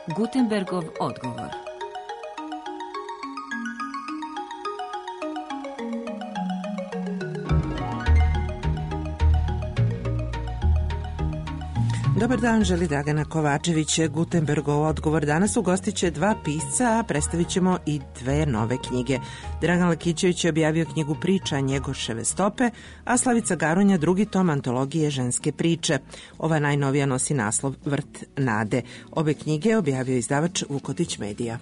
Gutenbergov odgovor. Dobar dan, želi Dragana Kovačević. Gutenbergov odgovor danas ugostit će dva pisca, a predstavit ćemo i dve nove knjige. Dragan Lakićević je objavio knjigu Priča Njegoševe stope, a Slavica Garunja drugi tom antologije Ženske priče. Ova najnovija nosi naslov Vrt nade. Obe knjige objavio izdavač Vukotić Medija.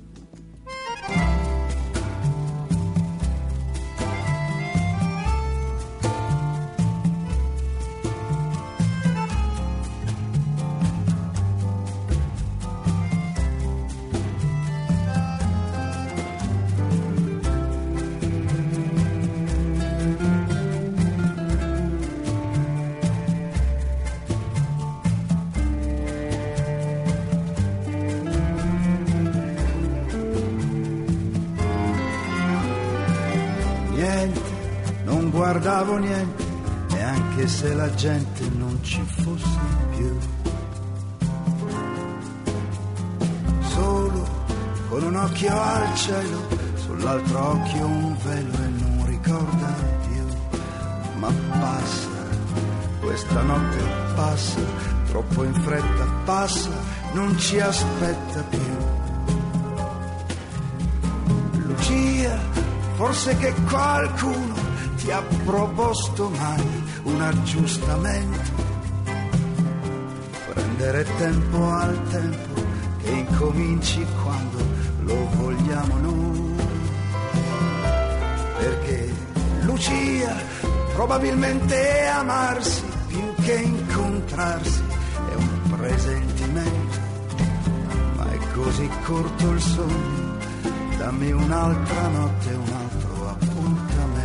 Non guardavo niente, neanche se la gente non ci fosse più. Solo con un occhio al cielo, sull'altro occhio un velo e non ricorda più. Ma passa, questa notte passa, troppo in fretta passa, non ci aspetta più. Lucia, forse che qualcuno ti ha proposto mai un aggiustamento, prendere tempo al tempo che incominci quando lo vogliamo noi, perché Lucia probabilmente amarsi più che incontrarsi è un presentimento, ma è così corto il sogno, dammi un'altra notte, un altro appuntamento.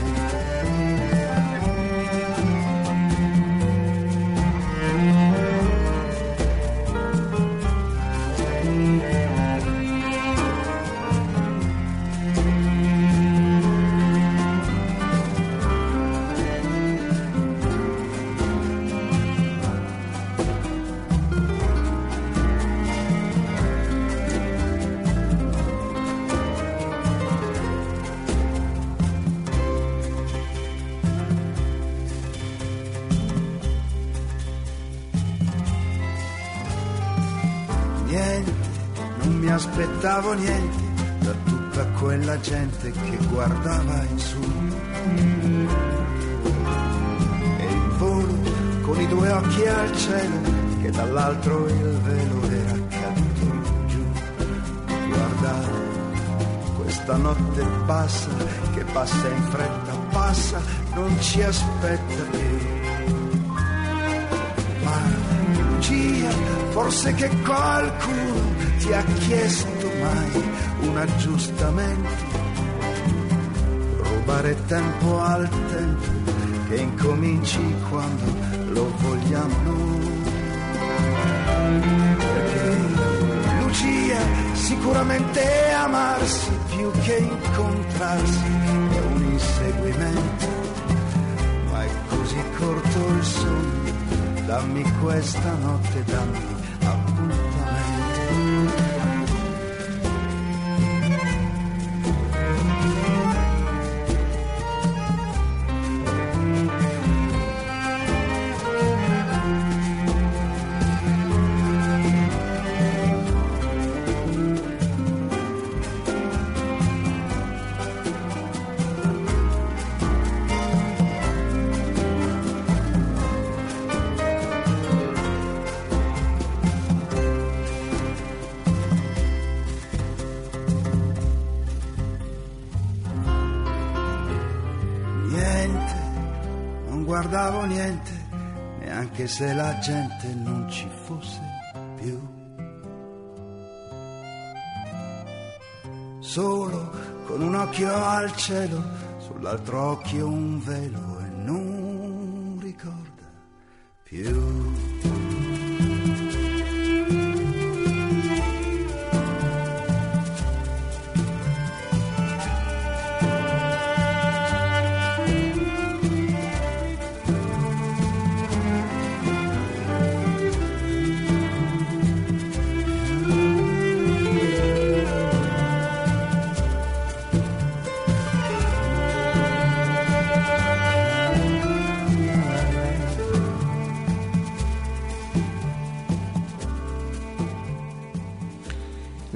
Non mi aspettavo niente da tutta quella gente che guardava in su, e in volo con i due occhi al cielo che dall'altro il velo era caduto giù. Guardavo, questa notte passa, che passa in fretta, passa, non ci aspetta più. Ma Lucia, forse che qualcuno ti ha chiesto mai un aggiustamento, rubare tempo al tempo che incominci quando lo vogliamo noi, perché Lucia sicuramente amarsi più che incontrarsi è un inseguimento, ma è così corto il sogno, dammi questa notte, dammi appuntamento. Non guardavo niente, neanche se la gente non ci fosse più. Solo con un occhio al cielo, sull'altro occhio un velo e non ricorda più.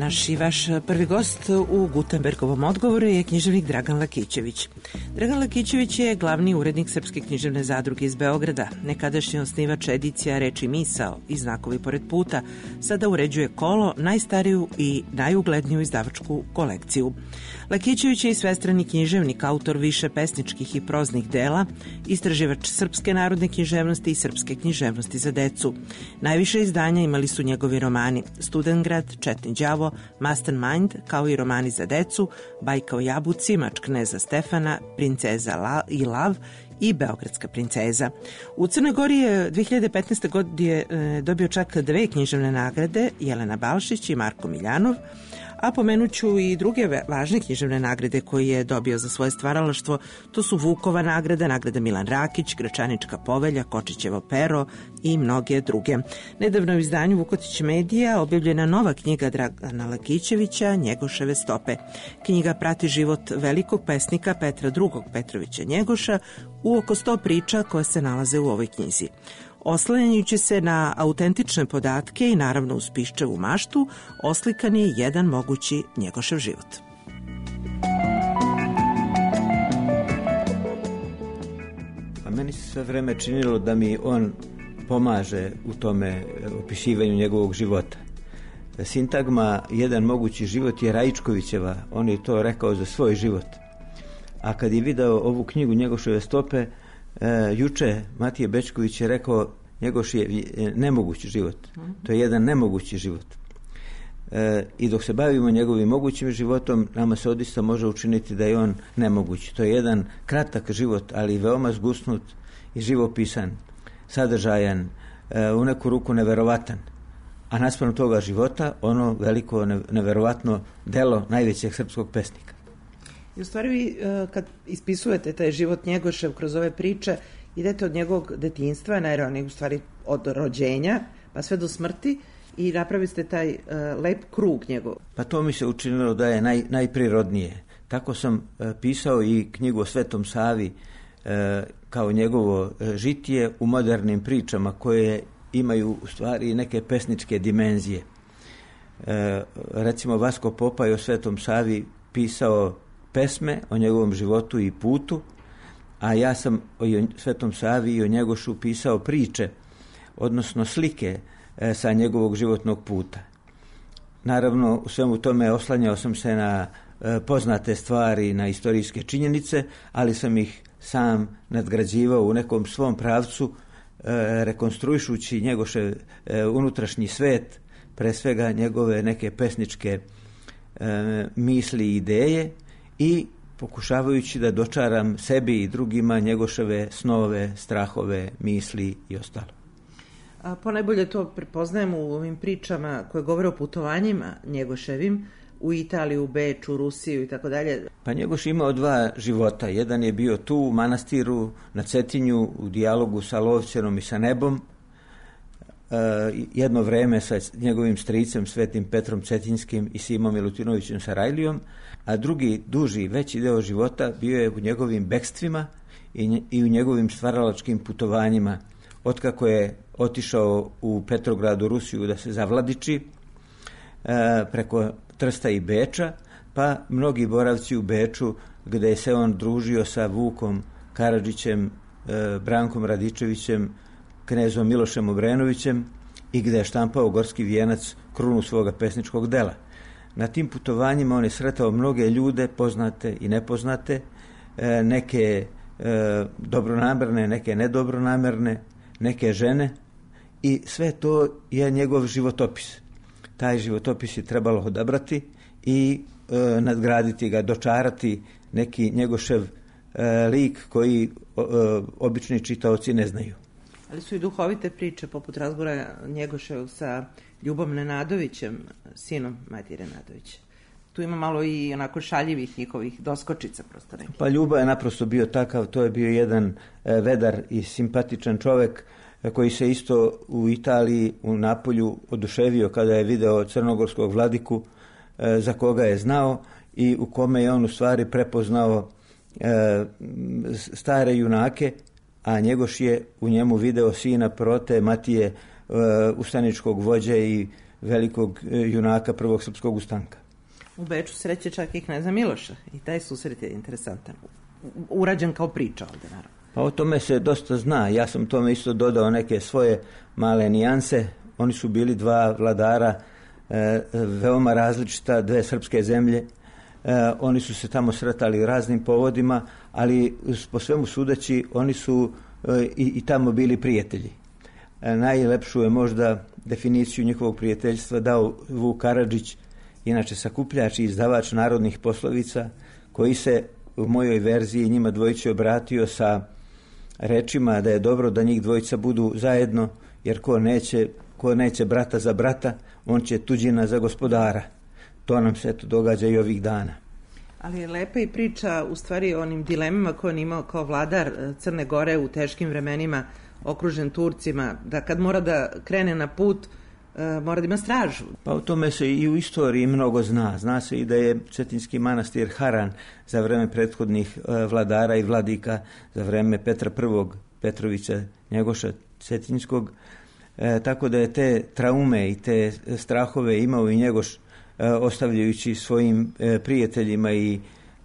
Naš i vaš prvi gost u Gutenbergovom odgovoru je književnik Dragan Lakićević. Dragan Lakićević je glavni urednik Srpske književne zadruge iz Beograda, nekadašnji osnivač edicija Reč i misao i Znakovi pored puta, sada uređuje Kolo, najstariju i najugledniju izdavačku kolekciju. Lakićević je i svestrani književnik, autor više pesničkih i proznih dela, istraživač srpske narodne književnosti i srpske književnosti za decu. Najviše izdanja imali su njegovi romani Studentgrad, Četni đavo, Mastermind, kao i romani za decu, Bajka o jabuci, Mač kneza Stefana, Princeza i Lav i Beogradska princeza. U Crnoj Gori je 2015. godine dobio čak 2 književne nagrade, Jelena Balšić i Marko Miljanov, a pomenuću i druge važne književne nagrade koje je dobio za svoje stvaralaštvo. To su Vukova nagrada, nagrada Milan Rakić, Gračanička povelja, Kočićevo pero i mnoge druge. Nedavno u izdanju Vukotić Medija objavljena nova knjiga Dragana Lakićevića, Njegoševe stope. Knjiga prati život velikog pesnika Petra II. Petrovića Njegoša u oko 100 priča koje se nalaze u ovoj knjizi. Oslanjajući se na autentične podatke i naravno uz Piščevu maštu, oslikan je jedan mogući Njegošev život. A meni se sve vreme činilo da mi on pomaže u tome opisivanju njegovog života. Sintagma jedan mogući život je Raičkovićeva, on je to rekao za svoj život. A kad je video ovu knjigu Njegoševe stope, juče Matije Bečković je rekao Njegoš je nemogući život. To je jedan nemogući život. I dok se bavimo njegovim mogućim životom, nama se odista može učiniti da je on nemogući. To je jedan kratak život, ali veoma zgusnut i živopisan, sadržajan, u neku ruku neverovatan. A naspram toga života, ono veliko neverovatno delo najvećeg srpskog pesnika. I u stvari vi kad ispisujete taj život Njegošev kroz ove priče, idete od njegovog detinjstva, jer u stvari od rođenja pa sve do smrti i napravite taj lep krug njegov. Pa to mi se učinilo da je najprirodnije. Tako sam pisao i knjigu o Svetom Savi kao njegovo žitije u modernim pričama koje imaju u stvari neke pesničke dimenzije. Recimo Vasko Popa je o Svetom Savi pisao pesme o njegovom životu i putu, a ja sam o Svetom Savi i o Njegošu pisao priče, odnosno slike sa njegovog životnog puta. Naravno, u svemu tome oslanjao sam se na poznate stvari, na istorijske činjenice, ali sam ih sam nadgrađivao u nekom svom pravcu, rekonstruišući Njegošev unutrašnji svet, pre svega njegove neke pesničke misli i ideje, i pokušavajući da dočaram sebi i drugima Njegoševe snove, strahove, misli i ostalo. Ponajbolje to prepoznajemo u ovim pričama koje govore o putovanjima Njegoševim u Italiju, u Beču, u Rusiju i tako dalje. Pa Njegoš imao 2 života. Jedan je bio tu u manastiru na Cetinju u dijalogu sa Lovćenom i sa nebom. Jedno vreme sa njegovim stricem Svetim Petrom Cetinjskim i Simom Milutinovićem Sarajlijom, a drugi, duži, veći deo života bio je u njegovim bekstvima i u njegovim stvaralačkim putovanjima, otkako je otišao u Petrograd u Rusiju da se zavladiči, preko Trsta i Beča, pa mnogi boravci u Beču gde se on družio sa Vukom Karadžićem, Brankom Radičevićem, knezom Milošem Obrenovićem i gde je štampao Gorski vijenac, krunu svoga pesničkog dela. Na tim putovanjima on je sretao mnoge ljude, poznate i nepoznate, neke dobronamerne, neke nedobronamerne, neke žene, i sve to je njegov životopis. Taj životopis je trebalo odabrati i nadgraditi ga, dočarati neki Njegošev lik koji obični čitaoci ne znaju. Ali su i duhovite priče, poput razgovora Njegoševog sa Ljubom Nenadovićem, sinom Matije Nenadovića. Tu ima malo i onako šaljivih njihovih doskočica prosto neki. Pa Ljuba je naprosto bio takav, to je bio jedan vedar i simpatičan čovek koji se isto u Italiji, u Napolju oduševio kada je video crnogorskog vladiku za koga je znao i u kome je on u stvari prepoznao stare junake, a Njegoš je u njemu video sina Prote, Matije, ustaničkog vođe i velikog junaka prvog srpskog ustanka. U Beču sreće čak i kneza Miloša i taj susret je interesantan. Urađen kao priča ovdje, naravno. Pa o tome se dosta zna. Ja sam tome isto dodao neke svoje male nijanse. Oni su bili dva vladara, veoma različita, dve srpske zemlje. Oni su se tamo sretali raznim povodima, ali po svemu sudeći oni su i tamo bili prijatelji. Najlepšu je možda definiciju njihovog prijateljstva dao Vuk Karadžić, inače sakupljač i izdavač narodnih poslovica, koji se u mojoj verziji njima dvojici obratio sa rečima da je dobro da njih dvojica budu zajedno, jer ko neće brata za brata, on će tuđina za gospodara. To nam se događa i ovih dana. Ali je lepa i priča u stvari o onim dilemama koje on imao kao vladar Crne Gore u teškim vremenima, okružen Turcima, da kad mora da krene na put, mora da ima stražu. Pa o tome se i u istoriji mnogo zna. Zna se i da je Cetinski manastir haran za vreme prethodnih vladara i vladika, za vreme Petra I. Petrovića Njegoša Cetinskog. Tako da je te traume i te strahove imao i Njegoš, ostavljajući svojim prijateljima i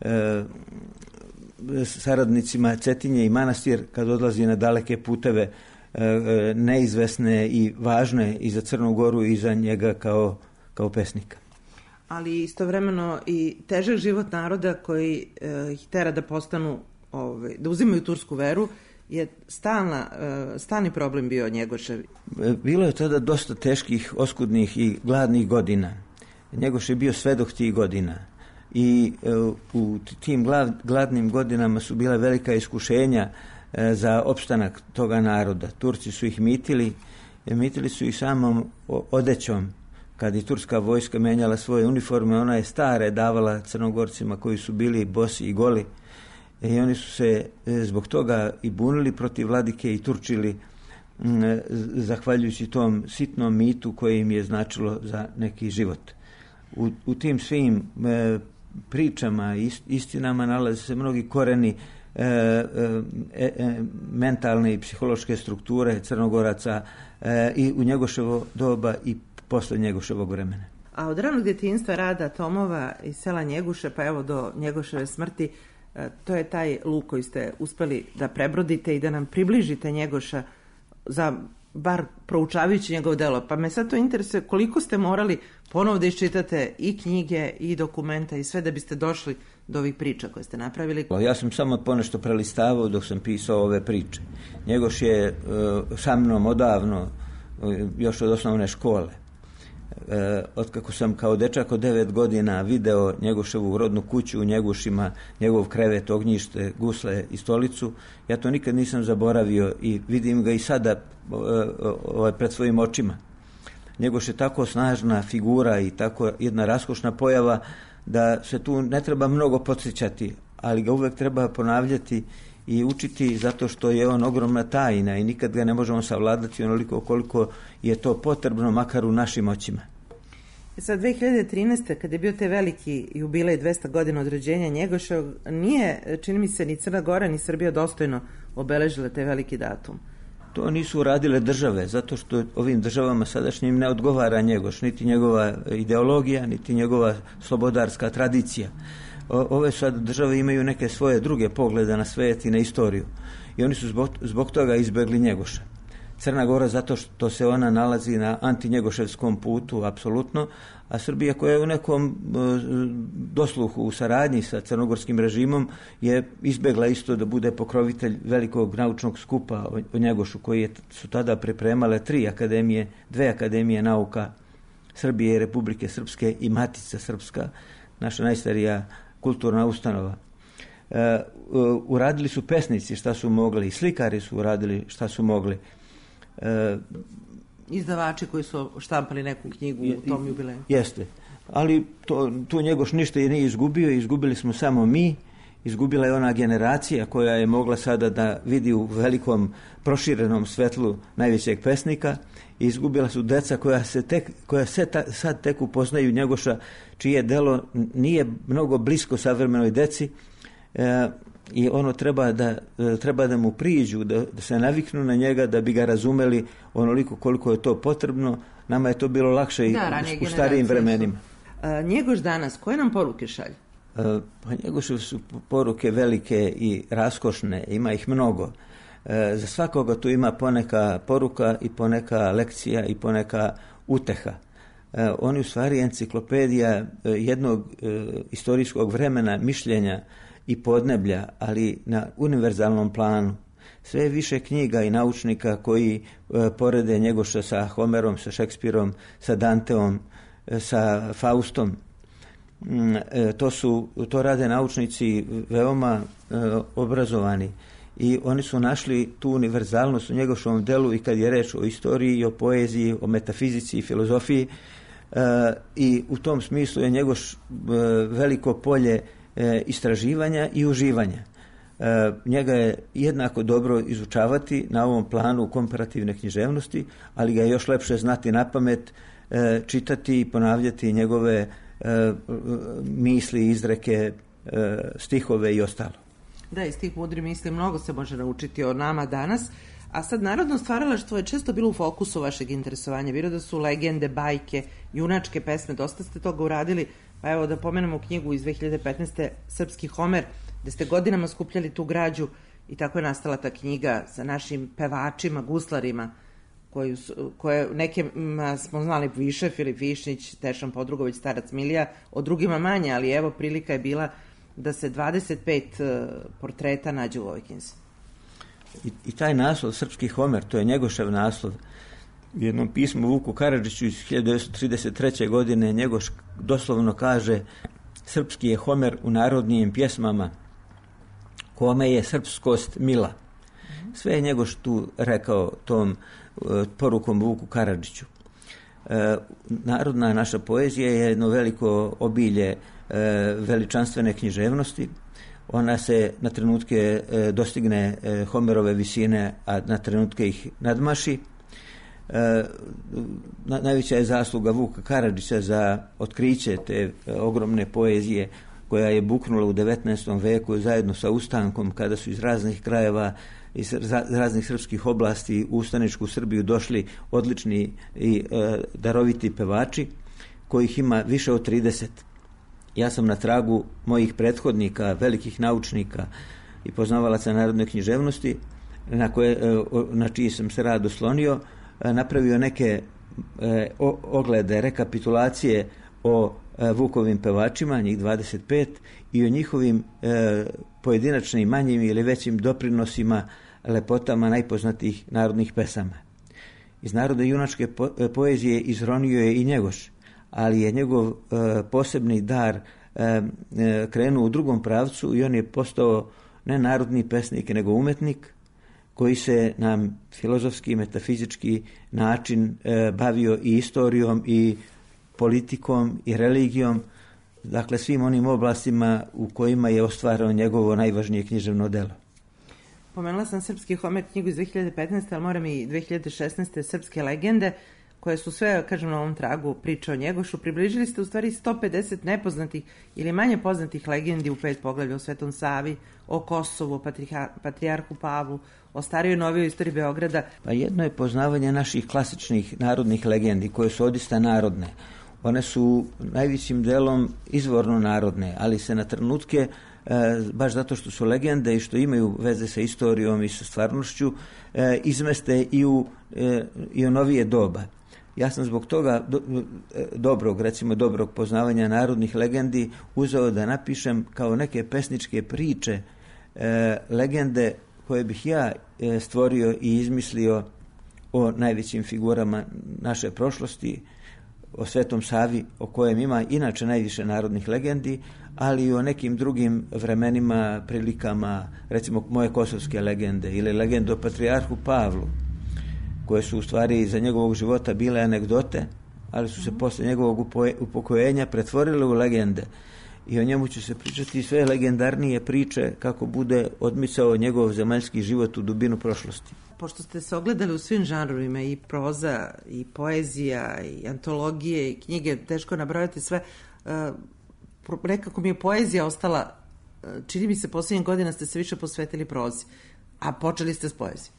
saradnicima Cetinje i manastir kad odlazi na daleke puteve, neizvesne i važne i za Crnu Goru i za njega kao pesnika. Ali istovremeno i težak život naroda koji ih tera da postanu, da uzimaju tursku veru, je stalni problem bio Njegoševi. Bilo je tada dosta teških, oskudnih i gladnih godina. Njegoš je bio svedok tih godina i u tim gladnim godinama su bila velika iskušenja za opstanak toga naroda. Turci su ih mitili su ih samom odećom. Kad je turska vojska menjala svoje uniforme, ona je stare davala Crnogorcima koji su bili bosi i goli. I oni su se zbog toga i bunili protiv vladike i turčili, zahvaljujući tom sitnom mitu koje im je značilo za neki život. U tim svim pričama i istinama nalaze se mnogi koreni mentalne i psihološke strukture Crnogoraca i u Njegoševo doba i posle Njegoševog vremena. A od ranog djetinjstva rada Tomova iz sela Njeguše pa evo do Njegoševe smrti, to je taj luk koji ste uspeli da prebrodite i da nam približite Njegoša, za bar proučavajući njegovo delo. Pa me sad to interesuje koliko ste morali ponovo da iščitate i knjige i dokumenta i sve da biste došli do ovih priča koje ste napravili. Ja sam samo ponešto prelistavao dok sam pisao ove priče. Njegoš je sa mnom odavno, još od osnovne škole. Otkako sam kao dečak od 9 godina video Njegoševu rodnu kuću u Njegušima, njegov krevet, ognjište, gusle i stolicu, ja to nikad nisam zaboravio i vidim ga i sada pred svojim očima. Njegoš je tako snažna figura i tako jedna raskošna pojava da se tu ne treba mnogo podsjećati, ali ga uvek treba ponavljati i učiti zato što je on ogromna tajna i nikad ga ne možemo savladati onoliko koliko je to potrebno, makar u našim očima. Sad 2013. kad je bio te veliki jubilej 200 godina od rođenja Njegoša, nije, čini mi se, ni Crna Gora ni Srbija dostojno obeležile te veliki datum. To nisu uradile države, zato što ovim državama sadašnjim ne odgovara Njegoš, niti njegova ideologija, niti njegova slobodarska tradicija. Ove sad države imaju neke svoje druge poglede na svijet i na istoriju i oni su zbog toga izbjegli Njegoša. Crna Gora zato što se ona nalazi na antinjegoševskom putu, apsolutno, a Srbija koja je u nekom dosluhu u saradnji sa crnogorskim režimom je izbjegla isto da bude pokrovitelj velikog naučnog skupa o Njegošu koji su tada pripremale 2 akademije nauka Srbije i Republike Srpske i Matica Srpska, naša najstarija kulturna ustanova. Uradili su pesnici šta su mogli i slikari su uradili šta su mogli. Izdavači koji su štampali neku knjigu u tom jubileju. Jeste, ali tu Njegoš ništa i nije izgubio, izgubili smo samo mi, izgubila je ona generacija koja je mogla sada da vidi u velikom proširenom svetlu najvećeg pesnika i izgubila su deca koja sad tek upoznaju Njegoša, čije delo nije mnogo blisko savremenoj deci, i ono treba da mu priđu, da se naviknu na njega, da bi ga razumeli onoliko koliko je to potrebno. Nama je to bilo lakše i u starijim vremenima. Njegoš danas, koje nam poruke šalje? Pa Njegoševe su poruke velike i raskošne, ima ih mnogo. Za svakoga tu ima poneka poruka i poneka lekcija i poneka uteha. On je u stvari enciklopedija jednog istorijskog vremena, mišljenja i podneblja, ali na univerzalnom planu. Sve je više knjiga i naučnika koji porede Njegoša sa Homerom, sa Šekspirom, sa Danteom, sa Faustom. To rade naučnici veoma obrazovani i oni su našli tu univerzalnost u Njegošovom delu i kad je reč o istoriji, i o poeziji, o metafizici i filozofiji, i u tom smislu je Njegoš veliko polje istraživanja i uživanja. Njega je jednako dobro izučavati na ovom planu komparativne književnosti, ali ga je još lepše znati napamet, čitati i ponavljati njegove misli, izreke, stihove i ostalo. Da, iz tih mudri misli mnogo se može naučiti o nama danas. A sad, narodno stvaralaštvo je često bilo u fokusu vašeg interesovanja. Bilo da su legende, bajke, junačke pesme, dosta ste toga uradili. Pa evo da pomenemo knjigu iz 2015. Srpski Homer, gde ste godinama skupljali tu građu i tako je nastala ta knjiga sa našim pevačima, guslarima, koje neke smo znali više, Filip Višnjić, Tešan Podrugović, Starac Milija, o drugima manje, ali evo prilika je bila da se 25 portreta nađe u ovoj knjizi. I taj naslov, Srpski Homer, to je Njegošev naslov. U jednom pismu Vuku Karadžiću iz 1933. godine Njegoš doslovno kaže: srpski je Homer u narodnijim pjesmama, kome je srpskost mila. Sve je Njegoš tu rekao tom porukom Vuku Karadžiću. Narodna naša poezija je jedno veliko obilje veličanstvene književnosti. Ona se na trenutke dostigne Homerove visine, a na trenutke ih nadmaši. Najveća je zasluga Vuka Karadžića za otkriće te ogromne poezije koja je buknula u 19. veku zajedno sa ustankom, kada su iz raznih krajeva, iz raznih srpskih oblasti u ustaničku Srbiju došli odlični i daroviti pevači, kojih ima više od 30. Ja sam na tragu mojih prethodnika, velikih naučnika i poznavalaca narodne književnosti, na čiji sam se rad oslonio, napravio neke oglede, rekapitulacije o Vukovim pevačima, njih 25, i o njihovim pojedinačnim, manjim ili većim doprinosima, lepotama najpoznatijih narodnih pesama. Iz narodne junačke poezije izronio je i Njegoš, ali je njegov posebni dar krenuo u drugom pravcu i on je postao ne narodni pesnik, nego umetnik koji se na filozofski, metafizički način bavio i istorijom i politikom i religijom, dakle svim onim oblastima u kojima je ostvarao njegovo najvažnije književno delo. Pomenula sam Srpski Homer, knjigu iz 2015. ali moram i 2016. Srpske legende, koje su sve, kažem, na ovom tragu priče o Njegošu. Približili ste u stvari 150 nepoznatih ili manje poznatih legendi u 5 poglavlja: o Svetom Savi, o Kosovu, o Patrijarhu Pavlu, o starijoj novijoj istoriji Beograda. Pa jedno je poznavanje naših klasičnih narodnih legendi, koje su odista narodne. One su najvećim delom izvorno narodne, ali se na trenutke, baš zato što su legende i što imaju veze sa istorijom i sa stvarnošću, izmeste i u novije doba. Ja sam zbog toga dobrog poznavanja narodnih legendi uzeo da napišem kao neke pesničke priče, legende koje bih ja stvorio i izmislio o najvećim figurama naše prošlosti, o Svetom Savi, o kojem ima inače najviše narodnih legendi, ali i o nekim drugim vremenima, prilikama, recimo moje kosovske legende ili legende o Patrijarhu Pavlu, koje su u stvari za njegovog života bile anegdote, ali su se posle njegovog upokojenja pretvorile u legende. I o njemu će se pričati sve legendarnije priče kako bude odmicao njegov zemaljski život u dubinu prošlosti. Pošto ste se ogledali u svim žanrovima, i proza, i poezija, i antologije, i knjige, teško nabrojati sve, nekako mi je poezija ostala čini mi se posljednjih godina ste se više posvetili prozi, a počeli ste s poezijom.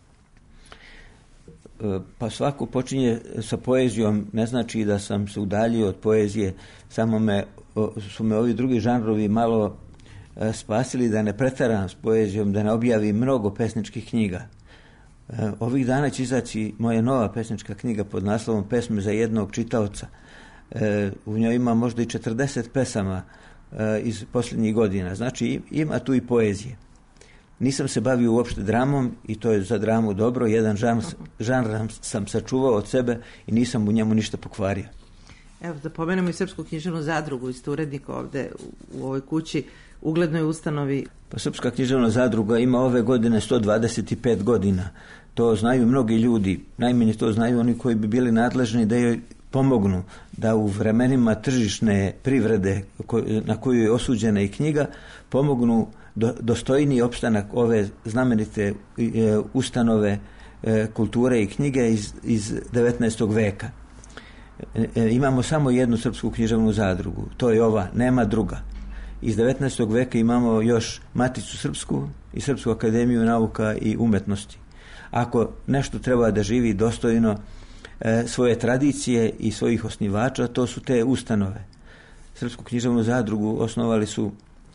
Pa svako počinje sa poezijom, ne znači da sam se udaljio od poezije, samo su me ovi drugi žanrovi malo spasili da ne pretaram s poezijom, da ne objavim mnogo pesničkih knjiga. Ovih dana će izaći moja nova pesnička knjiga pod naslovom Pesme za jednog čitaoca. U njoj ima možda i 40 pesama iz posljednjih godina. Znači ima tu i poezije. Nisam se bavio uopšte dramom i to je za dramu dobro. Jedan žanr sam sačuvao od sebe i nisam u njemu ništa pokvario. Evo da pomenemo i Srpsku književnu zadrugu, isto urednik ovde u ovoj kući, uglednoj ustanovi. Pa Srpska književna zadruga ima ove godine 125 godina. To znaju mnogi ljudi. Najmanje to znaju oni koji bi bili nadležni da joj pomognu da u vremenima tržišne privrede na koju je osuđena i knjiga pomognu dostojniji opstanak ove znamenite ustanove kulture i knjige iz 19. veka. Imamo samo jednu Srpsku književnu zadrugu, to je ova, nema druga. Iz 19. veka imamo još Maticu srpsku i Srpsku akademiju nauka i umetnosti. Ako nešto treba da živi dostojno svoje tradicije i svojih osnivača, to su te ustanove. Srpsku književnu zadrugu osnovali su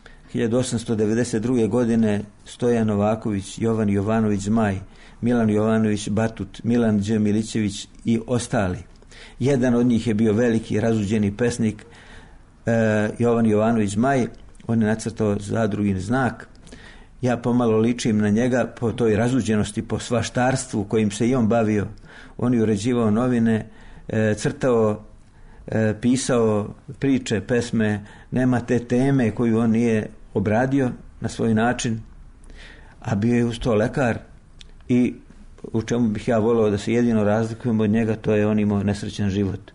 1892. godine Stojan Novaković, Jovan Jovanović Zmaj, Milan Jovanović Batut, Milan Đ. Milićević i ostali. Jedan od njih je bio veliki razuđeni pesnik Jovan Jovanović Zmaj. On je nacrtao zadrugin znak. Ja pomalo ličim na njega po toj razuđenosti, po svaštarstvu kojim se i on bavio. On je uređivao novine, crtao, pisao priče, pesme. Nema te teme koju on nije obradio na svoj način, a bio je uz to lekar i u čemu bih ja volio da se jedino razlikujemo od njega, to je on imao nesrećan život.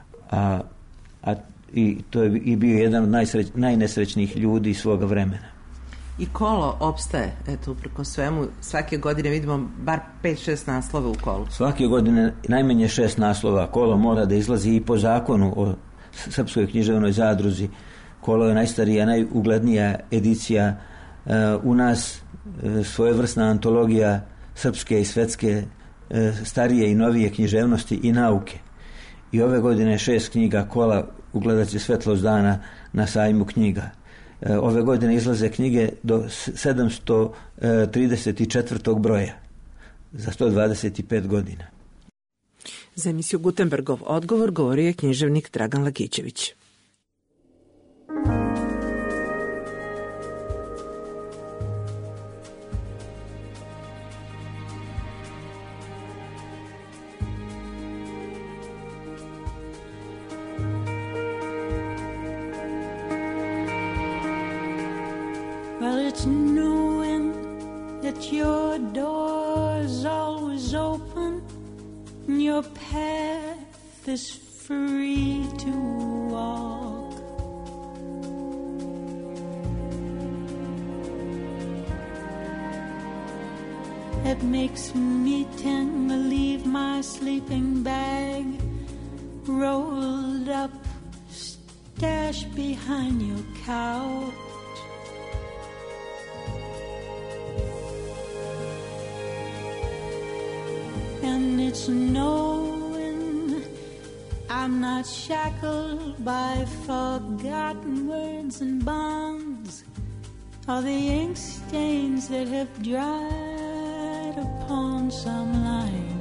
I to je i bio jedan od najnesrećnijih ljudi svoga vremena. I Kolo opstaje, eto, upreko svemu, svake godine vidimo bar 5-6 naslova u Kolu. Svake godine najmanje 6 naslova. Kolo mora da izlazi i po zakonu o Srpskoj književnoj zadruzi. Kolo je najstarija, najuglednija edicija u nas, svojevrsna antologija srpske i svetske, starije i novije književnosti i nauke. I ove godine 6 knjiga Kola ugledat će svetlost dana na sajmu knjiga. Ove godine izlaze knjige do 734. broja za 125 godina. Za emisiju Gutenbergov odgovor govorio je književnik Dragan Lakićević. Well, it's knowing that your door's always open and your path is free to walk. It makes me tend to leave my sleeping bag rolled up, stashed behind your couch. And it's knowing I'm not shackled by forgotten words and bonds, or the ink stains that have dried upon some line.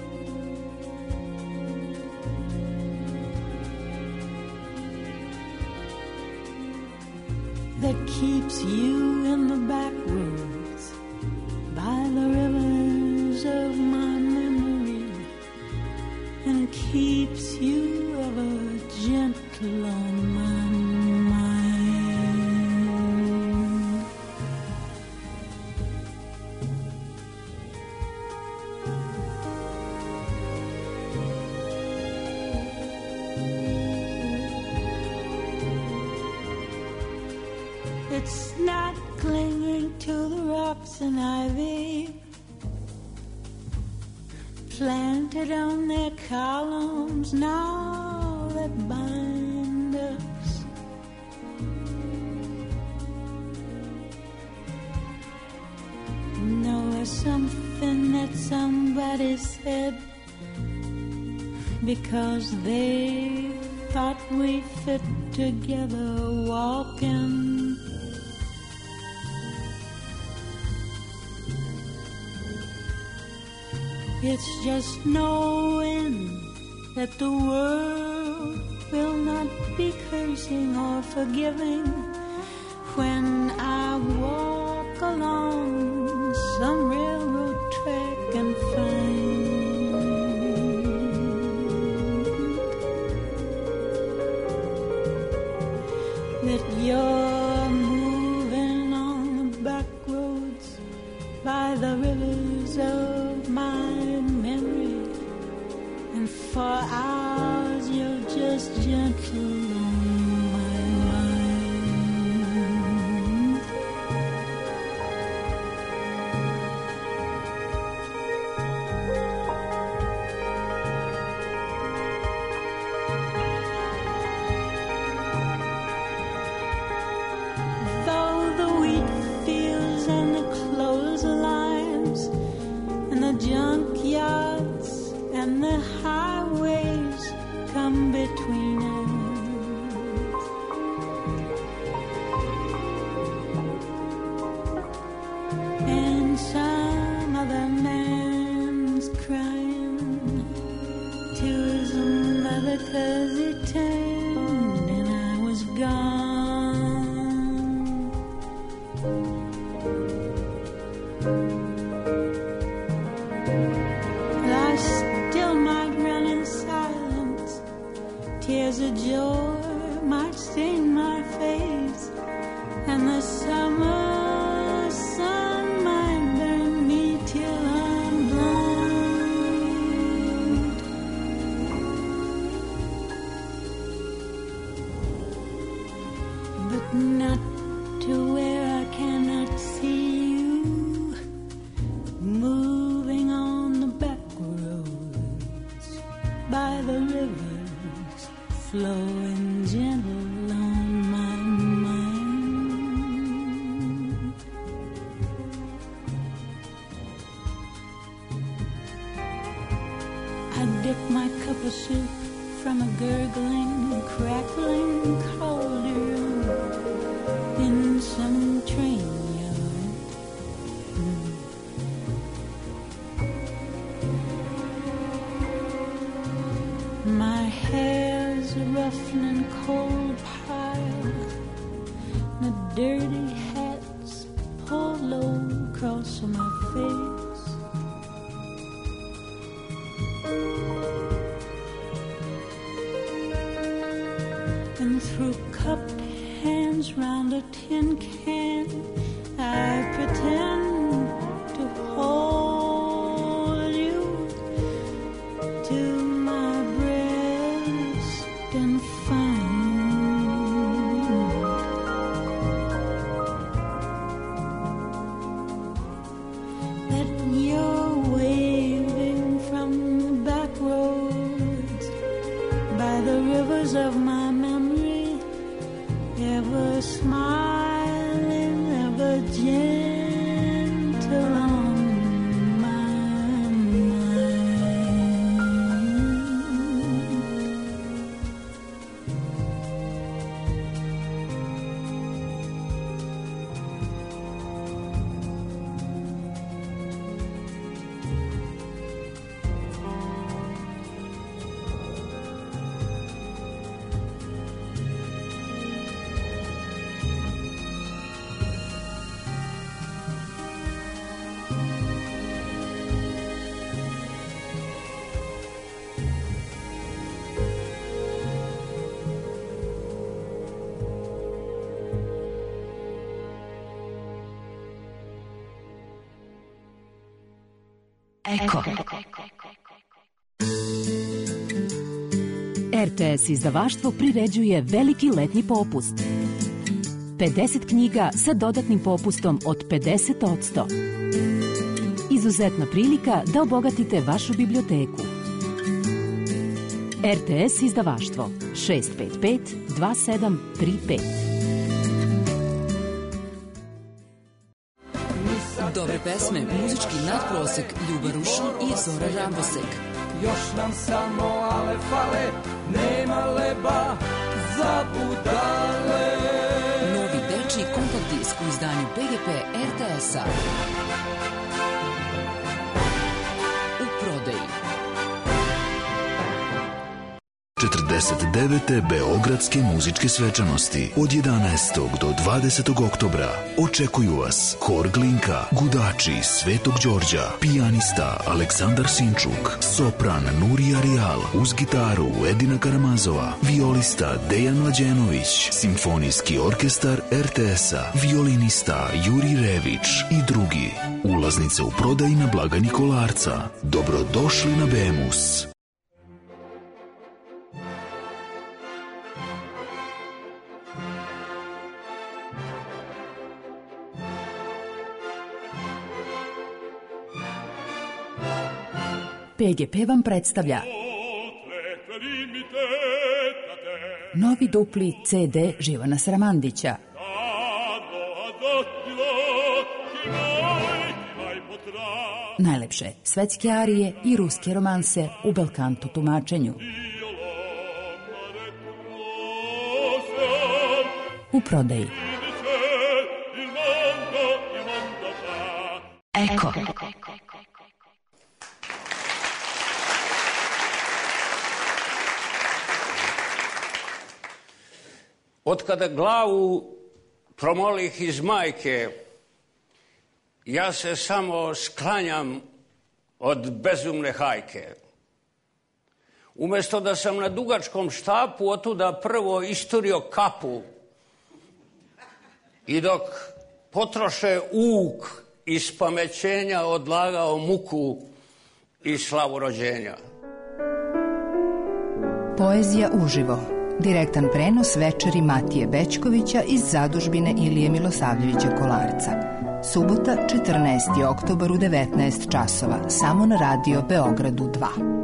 That keeps you in the back roads by the rivers of my memory, and keeps you ever gentle on my mind. It's not clinging to the rocks and ivy planted on their columns now that bind us. something that somebody said, because they thought we fit together walking. It's just knowing that the world will not be cursing or forgiving when I walk along some railroad track and find that you're moving on the back roads by the rivers of my memory, and for hours you're just gentle on my mind. Though the wheat fields and the clotheslines and the junkyards and the highways come between us, and some other man's crying to his mother 'cause he turned and I was gone. I still might run in silence. Tears of joy might stain my face, and the summer sun might burn me till I'm blind. But not to where I cannot see you, moving on the back roads by the rivers, flowing gentle on my mind. I dip my cup of soup from a gurgling, crackling cauldron in some train yard. My hair's a rough and cold pile, the dirty hat's pulled low across my face. And through cupped hands round a tin can, I pretend to hold you to my breast and find that you're waving from the back roads by the rivers of my memory, ever smiling, ever gentle on my mind. Eko. RTS izdavaštvo priređuje veliki letnji popust. 50 knjiga sa dodatnim popustom od 50%. Izuzetna prilika da obogatite vašu biblioteku. RTS izdavaštvo 655 2735. Dobre pesme muzički nadprosek Ljuba Rušin i Zora Rambosek. Još nam samo ale fale, nema leba za budale. Novi dečiji kompakt disk u izdanju PGP RTS-a. U prodaji. 49. Beogradske muzičke svečanosti od 11. do 20. oktobra očekuju vas Hor Glinka, Gudači Svetog Đorđa, pijanista Aleksandar Sinčuk, sopran Nurija Rijal, uz gitaru Edina Karamazova, violista Dejan Mlađenović, simfonijski orkestar RTS-a, violinista Juri Rević i drugi. Ulaznice u prodaji na blagajni Kolarca. Dobrodošli na Bemus. PGP vam predstavlja novi dupli CD Živana Sramandića. Najlepše svetske arije i ruske romanse u belkanto tumačenju. U prodaji. Eko. Od kada glavu promolih iz majke, ja se samo sklanjam od bezumne hajke. Umjesto da sam na dugačkom štapu otuda prvo isturio kapu i dok potroše uk iz pamećenja odlagao muku i slavu rođenja. Poezija uživo. Direktan prenos večeri Matije Bećkovića iz zadužbine Ilije Milosavljevića Kolarca. Subota, 14. oktobar u 19 časova, samo na radio Beogradu 2.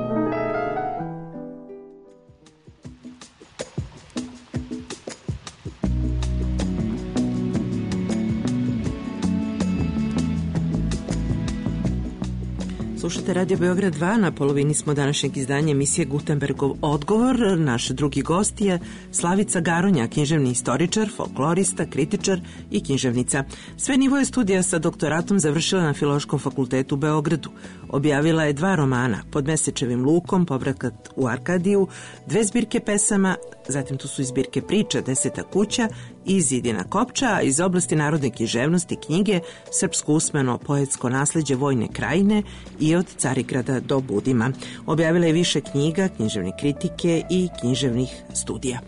Slušajte Radio Beograd 2, na polovini smo današnjeg izdanja emisije Gutenbergov odgovor. Naš drugi gost je Slavica Garonja, književni istoričar, folklorista, kritičar i književnica. Sve nivoje studija sa doktoratom završila na Filološkom fakultetu u Beogradu. Objavila je 2 romana, Pod Mesečevim lukom, Povratak u Arkadiju, 2 zbirke pesama, zatim tu su i zbirke priča, 10. kuća i Zidina kopča, a iz oblasti narodne književnosti knjige Srpsko usmeno poetsko nasleđe vojne krajine i Od Carigrada do Budima. Objavila je više knjiga, književne kritike i književnih studija.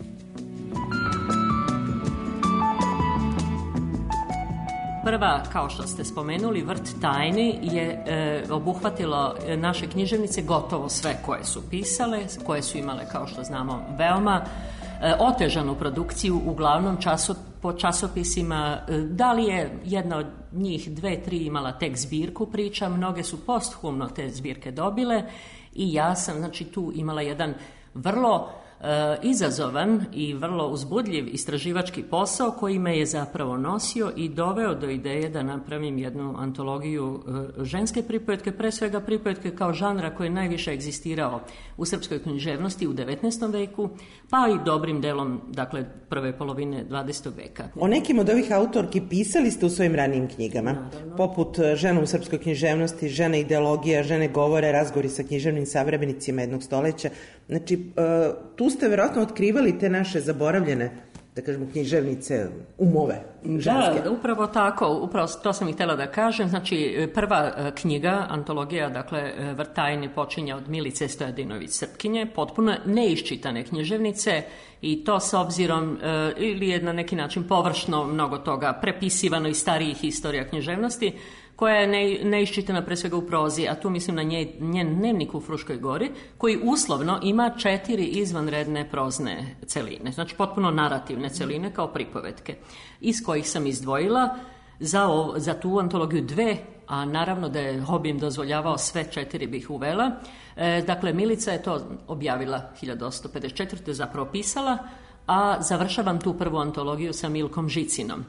Prva, kao što ste spomenuli, Vrt tajni je obuhvatilo naše književnice gotovo sve koje su pisale, koje su imale, kao što znamo, veoma otežanu produkciju, uglavnom po časopisima. Da li je jedna od njih 2-3 imala tek zbirku priča, mnoge su posthumno te zbirke dobile i ja sam, znači, tu imala jedan vrlo izazovan i vrlo uzbudljiv istraživački posao koji me je zapravo nosio i doveo do ideje da napravim jednu antologiju ženske pripovetke, pre svega pripovetke kao žanra koji je najviše egzistirao u srpskoj književnosti u 19. veku, pa i dobrim delom, dakle, prve polovine 20. veka. O nekim od ovih autorki pisali ste u svojim ranijim knjigama, naravno, poput Žena u srpskoj književnosti, Žena ideologija, Žene govore, razgovori sa književnim savremenicima jednog stoleća. Znači, tu ste verovatno otkrivali te naše zaboravljene, da kažemo, književnice, umove ženske. Da, upravo tako, upravo to sam i htjela da kažem. Znači, prva knjiga, antologija, dakle, Vrt tajni, počinje od Milice Stojadinović Srpkinje, potpuno neiščitane književnice, i to s obzirom, ili je na neki način površno mnogo toga prepisivano iz starijih istorija književnosti, koja je neiščitana pre svega u prozi, a tu mislim na njen dnevnik u Fruškoj gori, koji uslovno ima 4 izvanredne prozne celine, znači potpuno narativne celine kao pripovetke, iz kojih sam izdvojila za tu antologiju 2, a naravno da je hobijim dozvoljavao sve 4 bih uvela. Dakle, Milica je to objavila 1854. zapravo pisala, a završavam tu prvu antologiju sa Milkom Žicinom.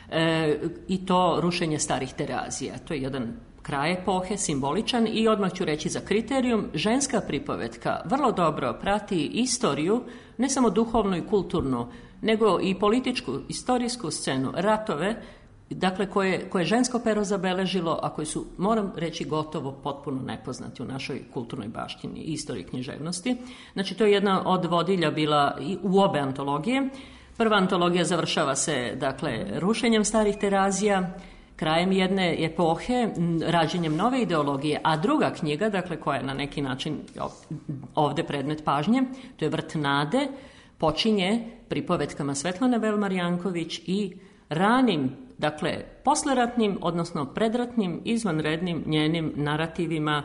i to rušenje starih Terazija. To je jedan kraj epohe, simboličan, i odmah ću reći za kriterijum, ženska pripovetka vrlo dobro prati istoriju, ne samo duhovnu i kulturnu, nego i političku, istorijsku scenu, ratove, dakle koje je žensko pero zabeležilo, a koji su, moram reći, gotovo potpuno nepoznati u našoj kulturnoj baštini i istoriji književnosti. Znači, to je jedna od vodilja bila i u obe antologije. Prva antologija završava se, dakle, rušenjem starih Terazija, krajem jedne epohe, rađenjem nove ideologije, a druga knjiga, dakle, koja je na neki način ovde predmet pažnje, to je Vrt nade, počinje pripovetkama Svetlane Velmar Janković i ranim, dakle, posleratnim, odnosno predratnim, izvanrednim njenim narativima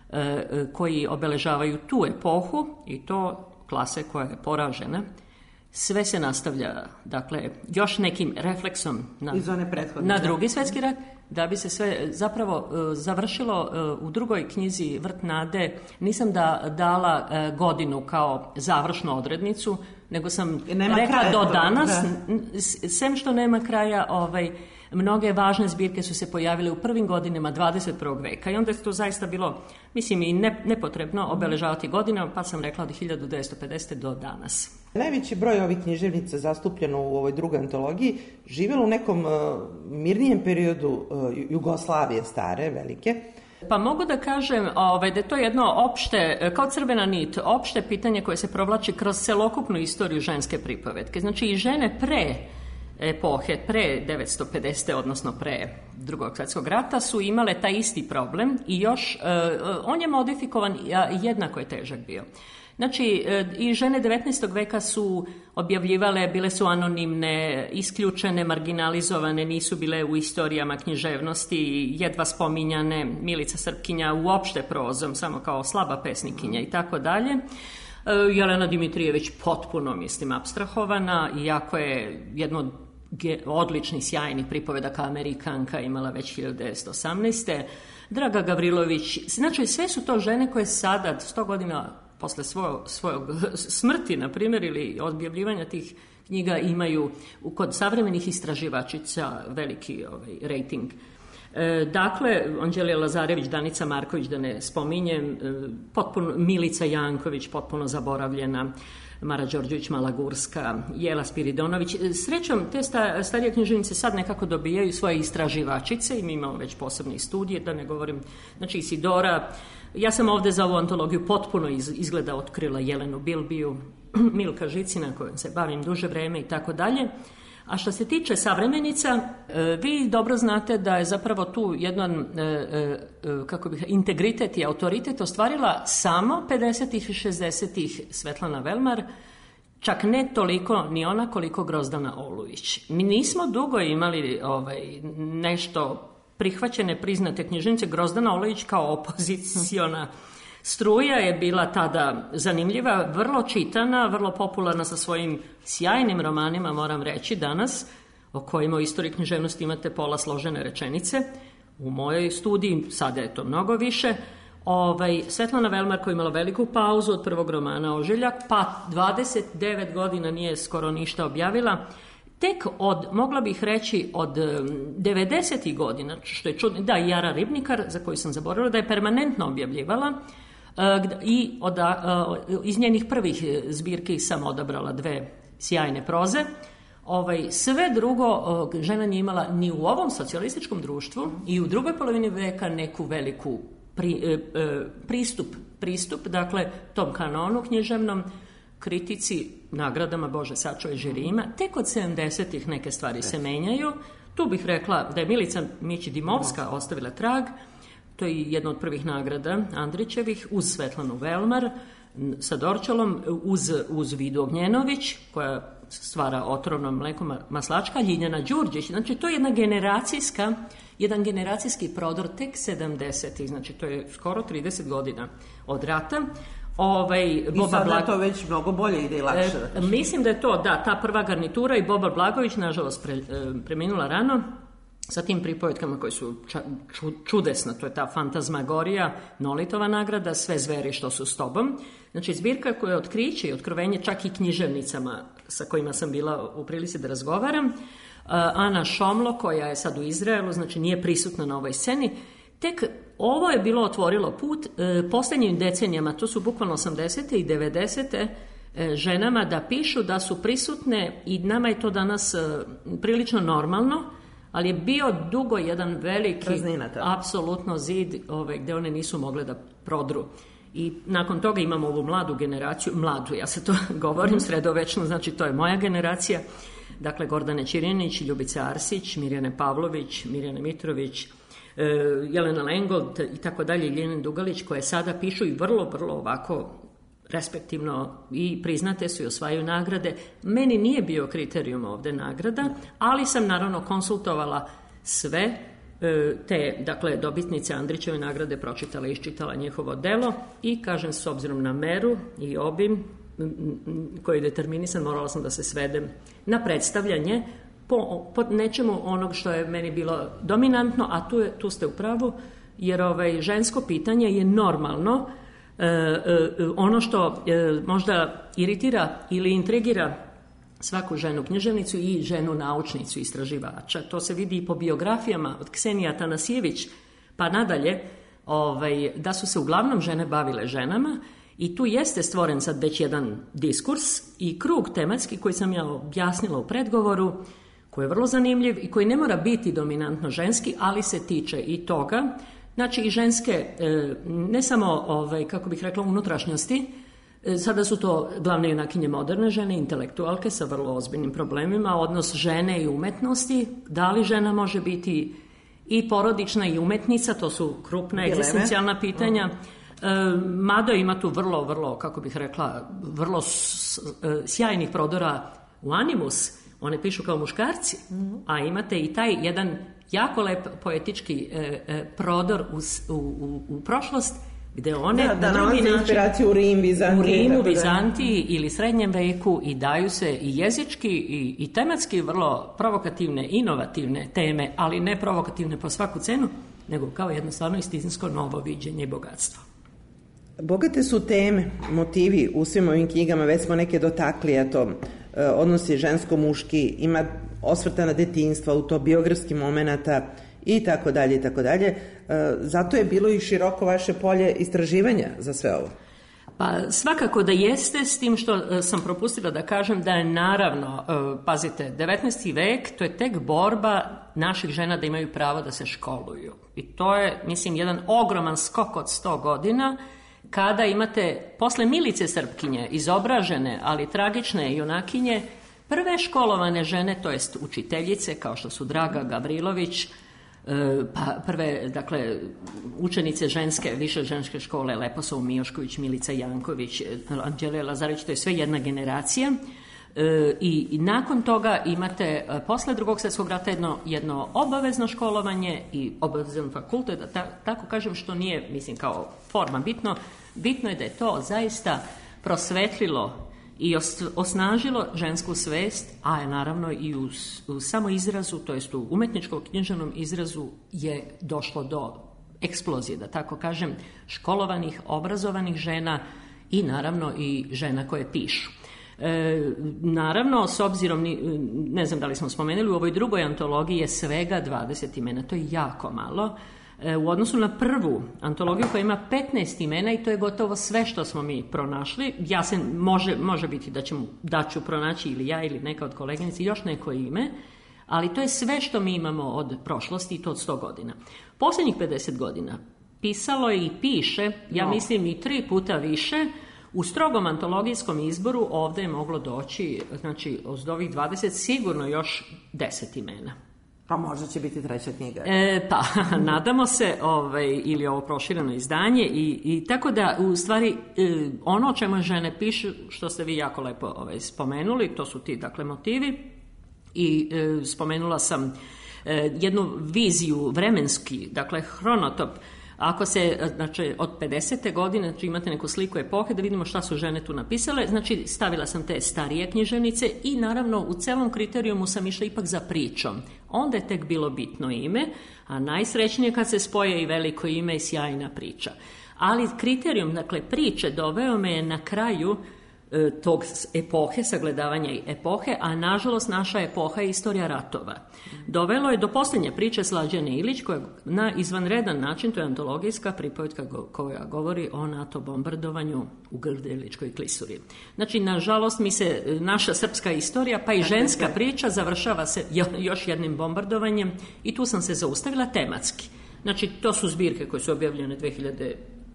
koji obeležavaju tu epohu, i to klase koja je poražena. Sve se nastavlja, dakle, još nekim refleksom na drugi svjetski rat, da bi se sve zapravo završilo u drugoj knjizi Vrt nade. Nisam dala godinu kao završnu odrednicu, nego sam rekla do danas, sem što nema kraja, mnoge važne zbirke su se pojavile u prvim godinama 21. veka i onda je to zaista bilo, mislim, i nepotrebno obeležavati godinama, pa sam rekla od 1950. do danas. Najveći broj ovih književnica zastupljeno u ovoj drugoj antologiji živjelo u nekom mirnijem periodu Jugoslavije stare, velike. Pa mogu da kažem da je to jedno opšte, kao crvena nit, opšte pitanje koje se provlači kroz celokupnu istoriju ženske pripovetke. Znači i žene pre epohe, pre 950. odnosno pre Drugog svjetskog rata su imale taj isti problem i još on je modifikovan, a jednako je težak bio. Znači, i žene 19. veka su objavljivale, bile su anonimne, isključene, marginalizovane, nisu bile u istorijama književnosti, jedva spominjane, Milica Srpkinja uopšte prozom, samo kao slaba pesnikinja i tako dalje. Jelena Dimitrijević potpuno, mislim, apstrahovana, iako je jedno od odličnih, sjajnih pripovedaka Amerikanka imala već 1918. Draga Gavrilović, znači sve su to žene koje sada, 100 godina posle svojeg smrti, na primjer, ili objavljivanja tih knjiga, imaju kod savremenih istraživačica veliki rating. Dakle, Anđelija Lazarević, Danica Marković, da ne spominjem, potpuno, Milica Janković, potpuno zaboravljena, Mara Đorđević Malagurska, Jela Spiridonović. Srećom, te starije književnice sad nekako dobijaju svoje istraživačice i mi imamo već posebne studije, da ne govorim, znači Isidora. Ja sam ovde za ovu antologiju potpuno izgleda otkrila Jelenu Bilbiju, Milka Žicina, kojom se bavim duže vreme i tako dalje. A što se tiče savremenica, vi dobro znate da je zapravo tu jedan integritet i autoritet ostvarila samo 50-ih i 60-ih Svetlana Velmar, čak ne toliko ni ona koliko Grozdana Olujić. Mi nismo dugo imali nešto prihvaćene, priznate književnice. Grozdana Olujić kao opoziciona struja je bila tada zanimljiva, vrlo čitana, vrlo popularna sa svojim sjajnim romanima, moram reći danas, o kojima u istoriji književnosti imate pola složene rečenice. U mojoj studiji sada je to mnogo više. Svetlana Velmar, koja je imala veliku pauzu od prvog romana Ožiljak, pa 29 godina nije skoro ništa objavila. Tek mogla bih reći, od 90. godina, što je čudno, da, Jara Ribnikar, za koju sam zaboravila, da je permanentno objavljivala, i iz njenih prvih zbirki sam odabrala 2 sjajne proze. Sve drugo žena nije imala ni u ovom socijalističkom društvu i u drugoj polovini veka neku veliku pristup, dakle, tom kanonu književnom, kritici, nagradama, Bože sačuvaj, žirima. Tek od 70-ih neke stvari se menjaju. Tu bih rekla da je Milica Mići-Dimovska ostavila trag. To je jedna od prvih nagrada Andrićevih, uz Svetlanu Velmar, sa Dorčelom, uz Vidu Ognjenović, koja stvara Otrovno mleko maslačka, Ljiljana Đurđić. Znači, to je jedan generacijski prodor tek 70-ih, znači to je skoro 30 godina od rata. I sada to već mnogo bolje ide i lakše. Mislim da je to, da, ta prva garnitura, i Boba Blagović, nažalost, preminula rano, sa tim pripovetkama koji su čudesna, to je ta fantazmagorija, Nolitova nagrada, Sve zveri što su s tobom. Znači, zbirka koja je otkriće i otkrovenje čak i književnicama sa kojima sam bila u prilici da razgovaram. Ana Šomlo, koja je sad u Izraelu, znači nije prisutna na ovoj sceni. Tek ovo je bilo otvorilo put posljednjim decenijama, to su bukvalno 80. i 90. ženama da pišu da su prisutne i nama je to danas prilično normalno, ali je bio dugo jedan veliki apsolutno zid gdje one nisu mogle da prodru. I nakon toga imamo ovu mladu generaciju, ja se to govorim sredovečno, znači to je moja generacija, dakle Gordane Čirinić, Ljubice Arsić, Mirjane Pavlović, Mirjane Mitrović, Jelena Lengold i tako dalje, Ljiljana Dugalić, koje sada pišu i vrlo, vrlo ovako respektivno i priznate su i osvajaju nagrade. Meni nije bio kriterijum ovde nagrada, ali sam naravno konsultovala sve te, dakle, dobitnice Andrićeve nagrade, pročitala i iščitala njihovo delo i, kažem, s obzirom na meru i obim koji je determinisan, morala sam da se svedem na predstavljanje po nečemu onog što je meni bilo dominantno, a tu ste u pravu, jer žensko pitanje je normalno. Ono što možda iritira ili intrigira svaku ženu književnicu i ženu naučnicu, istraživača. To se vidi i po biografijama od Ksenije Atanasijević pa nadalje, da su se uglavnom žene bavile ženama i tu jeste stvoren sad već jedan diskurs i krug tematski koji sam ja objasnila u predgovoru, koji je vrlo zanimljiv i koji ne mora biti dominantno ženski, ali se tiče i toga. Znači i ženske, ne samo, kako bih rekla, unutrašnjosti, sada su to glavne junakinje moderne žene, intelektualke sa vrlo ozbiljnim problemima, odnos žene i umetnosti, da li žena može biti i porodična i umetnica, to su krupna egzistencijalna pitanja. Mada ima tu vrlo, vrlo, kako bih rekla, vrlo sjajnih prodora u animus, one pišu kao muškarci, a imate i taj jedan jako lep poetički prodor u prošlost, gde one na drugi način inspiraciju u Rimu, Vizantiji ili Srednjem veku i daju se i jezički i tematski vrlo provokativne, inovativne teme, ali ne provokativne po svaku cenu, nego kao jednostavno istinsko novo viđenje i bogatstvo. Bogate su teme, motivi u svim ovim knjigama, već smo neke dotakli, odnosi žensko-muški, ima osvrta na detinjstvo, autobiografskih momenata i tako dalje i tako dalje. Zato je bilo i široko vaše polje istraživanja za sve ovo. Pa svakako da jeste, s tim što sam propustila da kažem da je naravno, pazite, 19. vek, to je tek borba naših žena da imaju pravo da se školuju. I to je, mislim, jedan ogroman skok od 100 godina, kada imate posle Milice Srpkinje, izobražene, ali tragične junakinje, prve školovane žene, to jest učiteljice, kao što su Draga Gavrilović, pa prve, dakle, učenice ženske, više ženske škole, Leposov Mijošković, Milica Janković, Anđelija Lazarević, to je sve jedna generacija. I nakon toga imate, posle Drugog svjetskog rata, jedno obavezno školovanje i obavezan fakultet, tako kažem, što nije, mislim, kao forma bitno je da je to zaista prosvetlilo i osnažilo žensku svest, a naravno i u samoizrazu, to jest u umetničkom književnom izrazu je došlo do eksplozije, da tako kažem, školovanih, obrazovanih žena i naravno i žena koje pišu. Naravno, s obzirom, ne znam da li smo spomenuli, u ovoj drugoj antologiji je svega 20 imena, to je jako malo. U odnosu na prvu antologiju koja ima 15 imena i to je gotovo sve što smo mi pronašli. Može biti da ću pronaći ili ja ili neka od koleginici još neko ime, ali to je sve što mi imamo od prošlosti i to od 100 godina. Posljednjih 50 godina pisalo je i piše, ja mislim i 3 puta više. U strogom antologijskom izboru ovdje je moglo doći, znači od ovih 20 sigurno još 10 imena. Pa možda će biti treća knjiga. Pa, nadamo se, ili ovo prošireno izdanje i tako da, u stvari, ono o čemu žene pišu, što ste vi jako lepo spomenuli, to su ti, dakle, motivi i spomenula sam jednu viziju vremenski, dakle, hronotop. Ako se, znači, od 50. godine, znači imate neku sliku epohe, da vidimo šta su žene tu napisale, znači stavila sam te starije književnice i naravno u celom kriterijumu sam išla ipak za pričom. Onda je tek bilo bitno ime, a najsrećnije kad se spoje i veliko ime i sjajna priča. Ali kriterijum, dakle, priče doveo me je na kraju tog epohe, sagledavanja epohe, a nažalost naša epoha je istorija ratova. Dovelo je do posljednje priče Slađane Ilić, koja na izvanredan način, to je antologijska pripovetka koja govori o NATO bombardovanju u Grdeličkoj klisuri. Znači, nažalost, naša srpska istorija, pa i ženska priča završava se još jednim bombardovanjem i tu sam se zaustavila tematski. Znači, to su zbirke koje su objavljene 2005.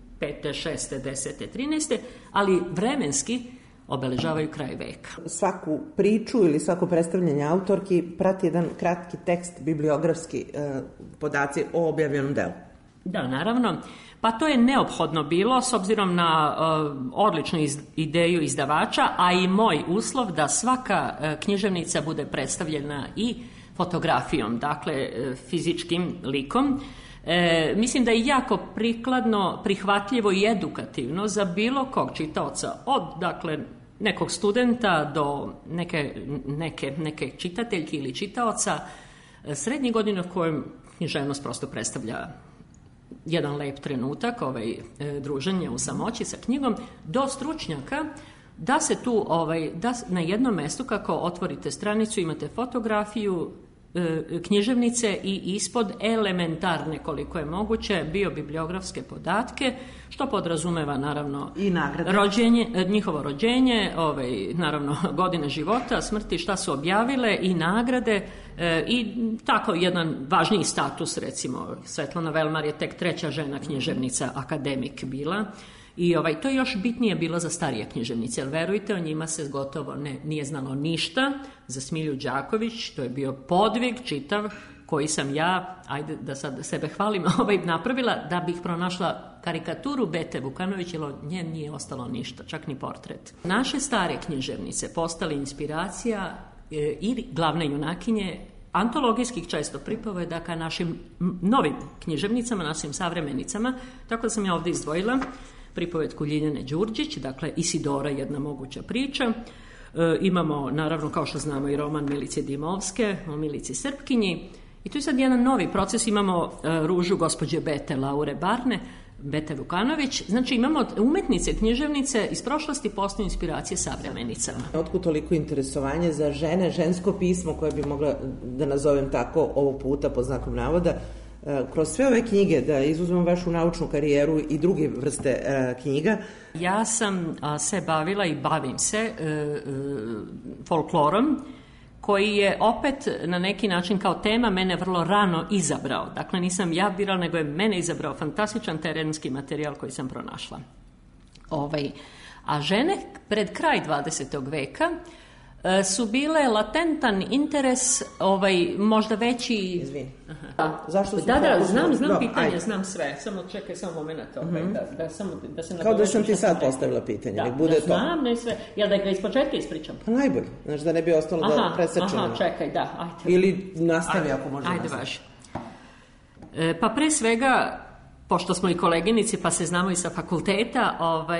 6. 10. 13. ali vremenski obeležavaju kraj veka. Svaku priču ili svako predstavljanje autorki prati jedan kratki tekst, bibliografski podaci o objavljenom delu. Da, naravno. Pa to je neophodno bilo s obzirom na odličnu ideju izdavača, a i moj uslov da svaka književnica bude predstavljena i fotografijom, dakle fizičkim likom. Mislim da je jako prikladno, prihvatljivo i edukativno za bilo kog čitaoca, od dakle nekog studenta do neke čitateljke ili čitaoca srednjih godina u kojem književnost prosto predstavlja jedan lep trenutak, druženje u samoći sa knjigom, do stručnjaka, da se tu da na jednom mestu kako otvorite stranicu imate fotografiju književnice i ispod elementarne, koliko je moguće, biobibliografske podatke, što podrazumeva naravno i nagrade, njihovo rođenje, naravno godine života, smrti, šta su objavile i nagrade i tako jedan važniji status, recimo Svetlana Velmar je tek 3. žena književnica, akademik bila. I to je još bitnije bilo za starije književnice, jer verujte, o njima se gotovo nije znalo ništa. Za Smilju Đaković to je bio podvig čitav koji sam ja, ajde da sad sebe hvalim, napravila da bih pronašla karikaturu Bete Vukanović, jer od nje nije ostalo ništa, čak ni portret. Naše stare književnice postale inspiracija i glavne junakinje antologijskih često pripovedaka našim novim književnicama, našim savremenicama, tako da sam ja ovdje izdvojila pripovetku Ljiljane Đurđić, dakle Isidora, jedna moguća priča. Imamo, naravno, kao što znamo, i roman Milice Dimovske o Milici Srpkinji. I tu je sad jedan novi proces, imamo Ružu gospođe Bete Laure Barne, Bete Vukanović. Znači imamo umetnice, književnice iz prošlosti postaju inspiracije savremenicama. Otkud toliko interesovanje za žene, žensko pismo koje bi mogla da nazovem tako ovog puta pod znakom navoda, kroz sve ove knjige, da izuzmem vašu naučnu karijeru i druge vrste knjiga? Ja sam se bavila i bavim se folklorom, koji je opet na neki način kao tema mene vrlo rano izabrao. Dakle, nisam ja birala, nego je mene izabrao fantastičan terenski materijal koji sam pronašla. A žene pred kraj 20. veka su bile latentan interes, možda veći... Izvini. Zašto su... Da, znam pitanje, znam sve. Samo čekaj, samo moment. Da se kao da sam ti sad postavila pitanje. Da, bude da znam, ne sve. Jel da ga ispočetka ispričam? Pa najbolje. Znači da ne bi ostalo da presečemo. Aha, čekaj, da. Ajde. Ili nastavi ako može. Ajde, važi. Pa pre svega, pošto smo i koleginici, pa se znamo i sa fakulteta,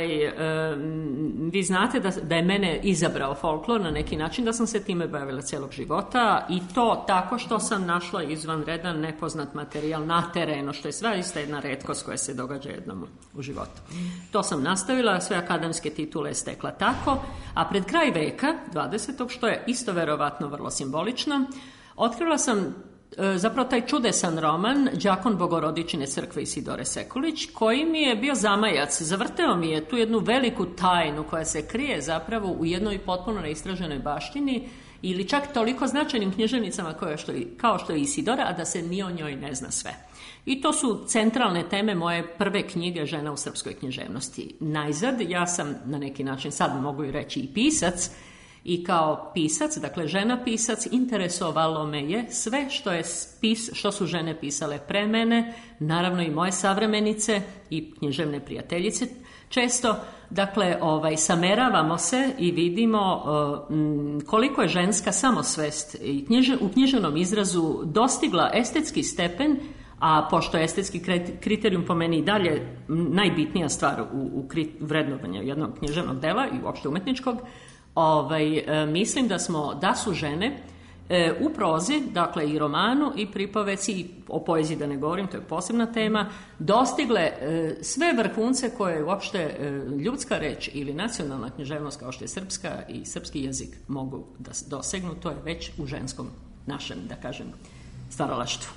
vi znate da je mene izabrao folklor na neki način, da sam se time bavila celog života, i to tako što sam našla izvanredan nepoznat materijal na terenu, što je sve isto jedna retkost koja se događa jednom u životu. To sam nastavila, sve akademske titule stekla tako, a pred kraj veka, 20. što je isto verovatno vrlo simbolično, otkrila sam zapravo taj čudesan roman Đakon Bogorodičine crkve Isidore Sekulić, koji mi je bio zamajac. Zavrteo mi je tu jednu veliku tajnu koja se krije zapravo u jednoj potpuno neistraženoj baštini ili čak toliko značajnim književnicama kao što je Isidora, a da se ni o njoj ne zna sve. I to su centralne teme moje prve knjige Žena u srpskoj književnosti. Najzad, ja sam na neki način, sad mogu i reći, i pisac, i kao pisac, dakle žena pisac, interesovalo me je sve što su žene pisale pre mene, naravno i moje savremenice i književne prijateljice. Često, dakle, sameravamo se i vidimo koliko je ženska samosvest i u književnom izrazu dostigla estetski stepen, a pošto je estetski kriterijum po meni i dalje najbitnija stvar u vrednovanju jednog književnog dela i uopšte umetničkog, mislim da su žene U prozi, dakle i romanu i pripoveci, i o poeziji da ne govorim, to je posebna tema, dostigle sve vrhunce koje uopšte ljudska reč ili nacionalna književnost kao što je srpska i srpski jezik mogu da dosegnu, to je već u ženskom našem, da kažem, stvaralaštvu.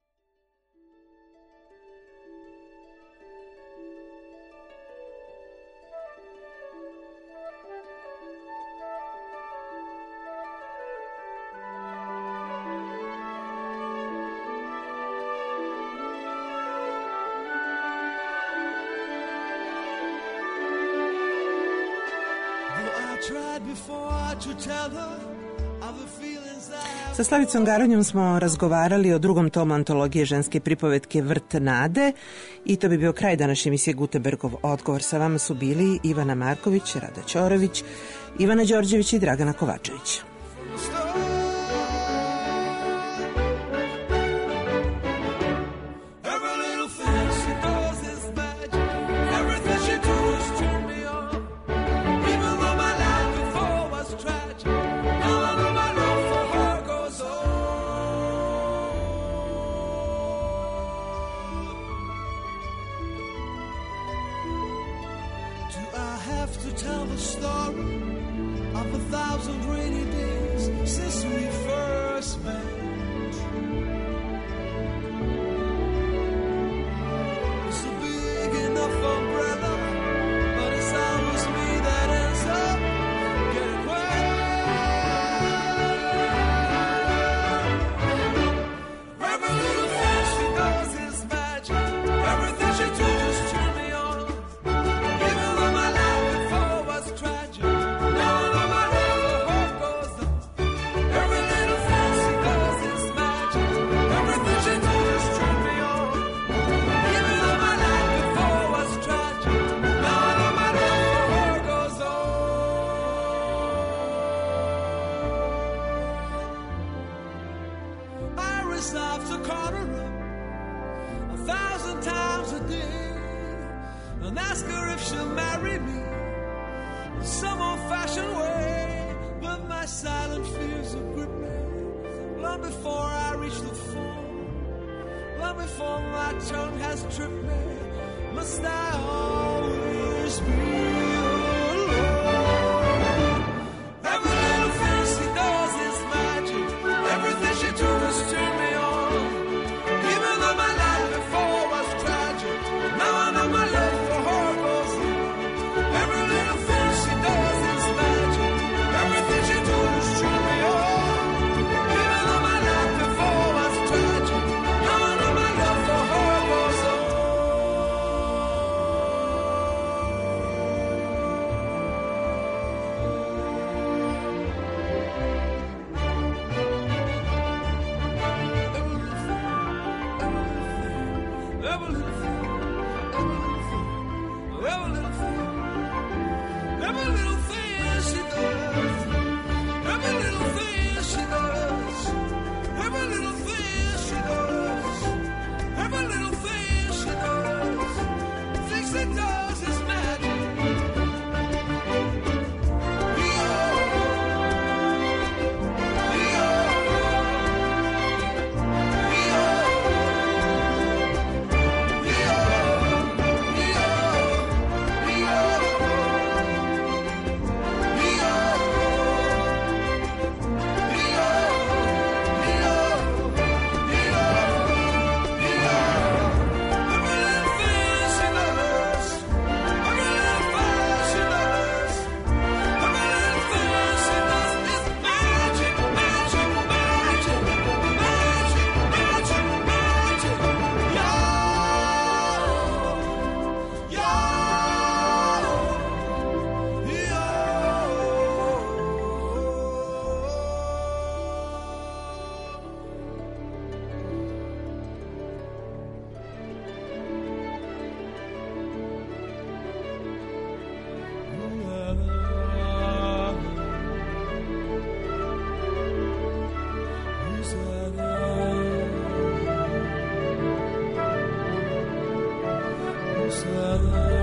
Sa Slavicom Garanjom smo razgovarali o drugom tomu antologije ženske pripovetke Vrt nade i to bi bio kraj današnje emisije Gutenbergov odgovor. Sa vama su bili Ivana Marković, Rada Ćorović, Ivana Đorđević i Dragana Kovačević. Before my tongue has tripped me, must I always be? love.